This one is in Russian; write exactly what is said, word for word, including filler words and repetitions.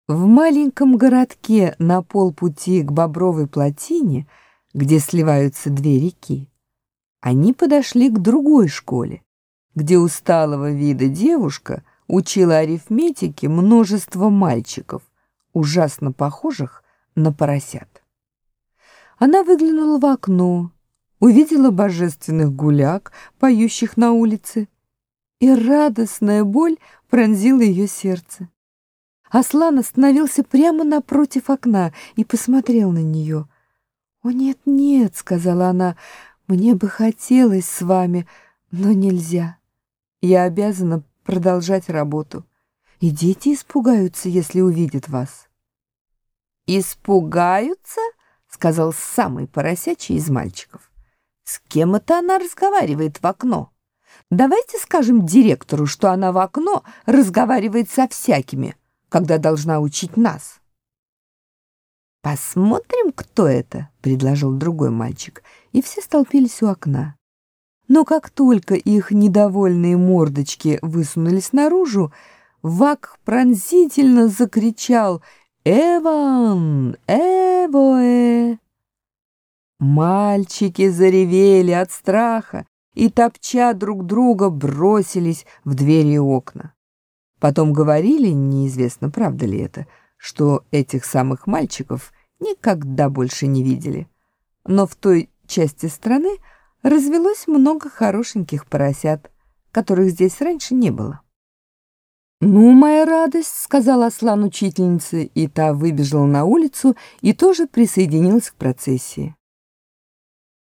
В маленьком городке на полпути к Бобровой плотине, где сливаются две реки, они подошли к другой школе, где усталого вида девушка учила арифметике множество мальчиков, ужасно похожих на поросят. Она выглянула в окно, увидела божественных гуляк, поющих на улице, и радостная боль пронзила ее сердце. Аслан остановился прямо напротив окна и посмотрел на нее. «О, нет-нет», — сказала она, — «мне бы хотелось с вами, но нельзя. Я обязана продолжать работу, и дети испугаются, если увидят вас». «Испугаются?» — сказал самый поросячий из мальчиков. «С кем это она разговаривает в окно? Давайте скажем директору, что она в окно разговаривает со всякими, когда должна учить нас». «Посмотрим, кто это», — предложил другой мальчик, и все столпились у окна. Но как только их недовольные мордочки высунулись наружу, Вак пронзительно закричал «Эван! Эвоэ!». Мальчики заревели от страха и, топча друг друга, бросились в двери и окна. Потом говорили, неизвестно, правда ли это, что этих самых мальчиков никогда больше не видели. Но в той части страны развелось много хорошеньких поросят, которых здесь раньше не было. «Ну, моя радость», — сказала Аслан учительнице, и та выбежала на улицу и тоже присоединилась к процессии.